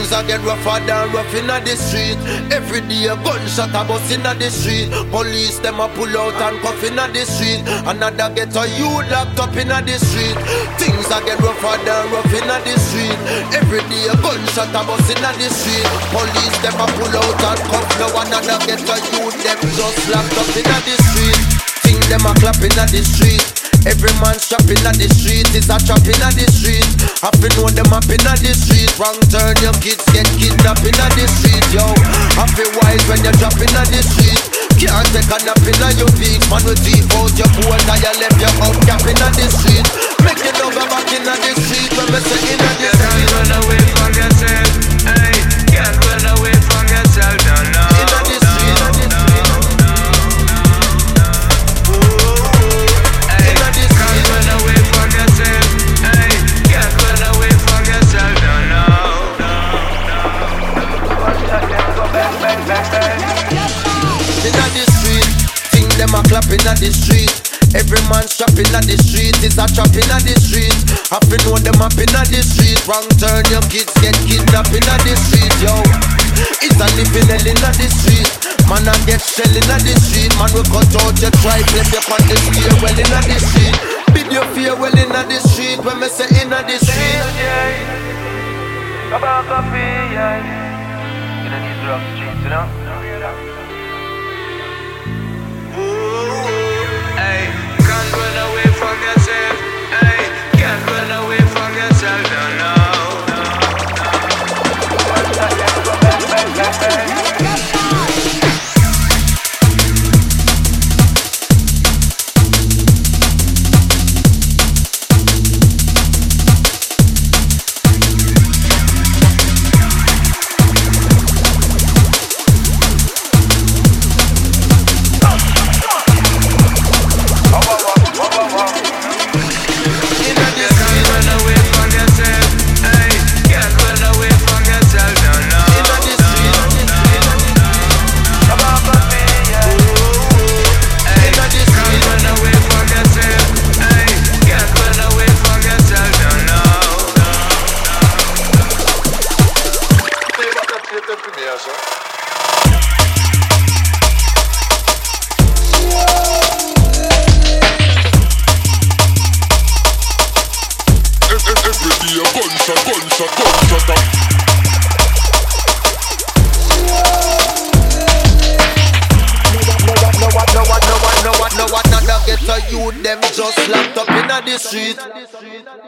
Things are get rougher than rough inna the street. Every day a gunshot a bust inna the street. Police them a pull out and cuff inna the street. Another get a youth locked up inna the street. Things are get rougher than rough inna the street. Every day a gunshot a bust inna the street. Police them a pull out and cuff. Now another get a youth them just locked up inna the street. Things them a clap inna the street. Every man shopping at the street is a trap in the street. Have to know them up in the street. Wrong turn, your kids get kidnapped in the street, yo. Have to wise when you're dropping at the street. Can't take a nap in your feet. Man will deep out your coat and you left your out cap in the street. Make you know go back in the street when me say in the street. You can't run away from yourself, hey. Can't run away from yourself, no, no. In the street, run away from yourself, hey. Can't run away from yourself, no, no, inna the street, thing them a clap inna the street. Every man shopping at the street is a trap inna the street. Have to know them up inna the street. Wrong turn, your kids get kidnapped inna the street, yo. It's a living hell inna the street. Man a get shell inna the street. Man will cut out your tribe, let you cut the spear well inna the street. Bid your fear well inna the street. When me say inna the street, come on, coffee, yeah. You don't need rough streets, you know. Hey, can't run away from yourself. Hey, can't run away from yourself. No, no, no one another get a youth them just locked up inna the street.